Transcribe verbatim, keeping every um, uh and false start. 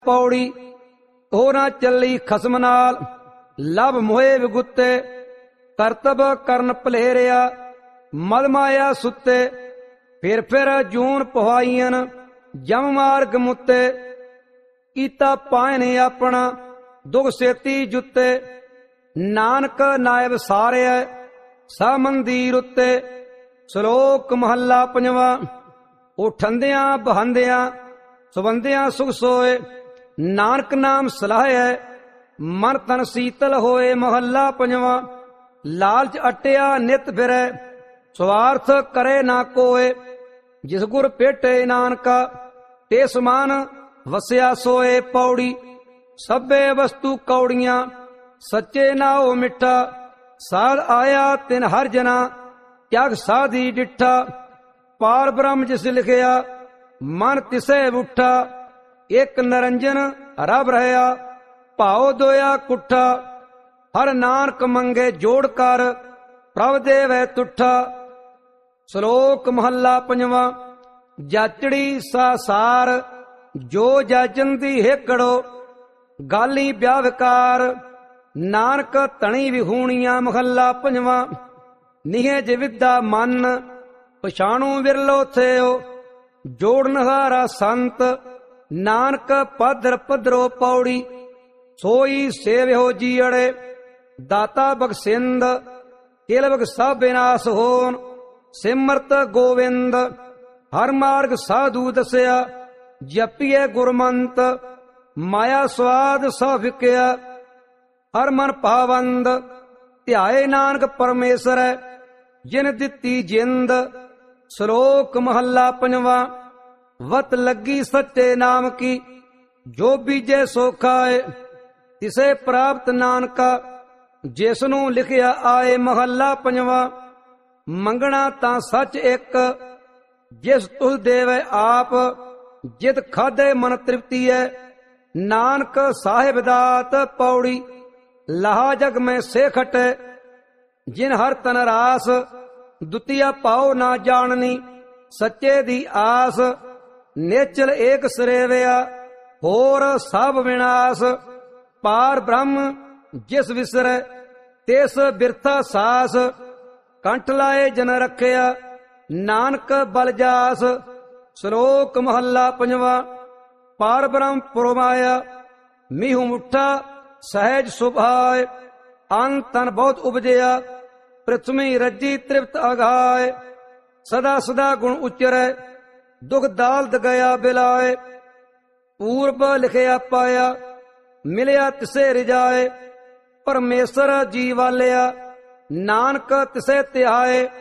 पौड़ी हो ना चली खसम नाल, लभ मोहे विगुते, करतब करन भलेरिया, मद माया सुते। फिर फिर जून पहाईयन, जम मार्ग मुते, कीता पायने अपना दुख सेती जुते। नानक नायब सारे सा मंदीर उत्ते। श्लोक महला पंजवा। उठंदियां बहंदियां सुबंदियां सुख सोए, नानक नाम सलाहे, मन तन शीतल होए। महला पंजवा। लालच अटिया नित फिरै, स्वार्थ करे ना कोय। जिस गुर पेटे नानका, ते समान वसिया सोए। पौड़ी सभे वस्तु कौड़ियां, सच्चे नाओ मिठा। साध आया तिन हर जना, त्याग साधी डिठा। पार ब्रह्म जिस लिखिया, मन तिसे उठा। एक निरंजन रब रहया, भाव दोया कुठा। हर नानक मंगे जोड़ कर, प्रभ देवै तुठा। श्लोक महला पंजवा। जाचड़ी सा सार, जो जाचंदी हेकड़ो। गाली ब्याहकार, नानक तणी विहूणिया। महला पंजवा। निहज विद्या मन, पछाणु विरलो थियो। जोड़न हारा संत, नानक पादर पदरो। पौड़ी सोई सेव्यो जीअड़े, दाता बगसिंद। केल बग सब विनाश होन, सिमरत गोविंद। हर मार्ग साधु दसिया, जपिए गुरमंत। माया स्वाद सौ फिकिया, हर मन पावंद। ध्याए नानक परमेश्वर, जिन दिती जिंद। श्लोक महला पंजवा। वत लगी सच्चे नाम की, जो बीजे सो खाए। तिसे प्राप्त नानका, जिसनू लिखिया आए। महला पंजवा। मंगना तां सच एक, जिस तुस देवे आप। जित खादे मन तृप्ति है, नानक साहिब दात। पौड़ी लहा जग में से खटे, जिन हर तन रास। दुतिया पाओ ना जाननी, सच्चे दी आस। नेचल एक सरेविया, होर सब विनाश। पार ब्रह्म जिस विसरै, तिस बिरथा सास। कंठ लाए जन रखिया, नानक बल जास। श्लोक महला पंजवा। पार ब्रह्म पुरमाया, मीहू मुठा सहज सुभाए। अन तन बहुत उपजया, पृथ्वी रजी तृप्त अघाय। सदा सदा गुण उच्चरै, दुख दाल्द गया बिलाए। पूर्व लिखिया पाया, मिलिया तिसे रिजाए। परमेश्वर जी वालिया, नानक तिसे तिहाए।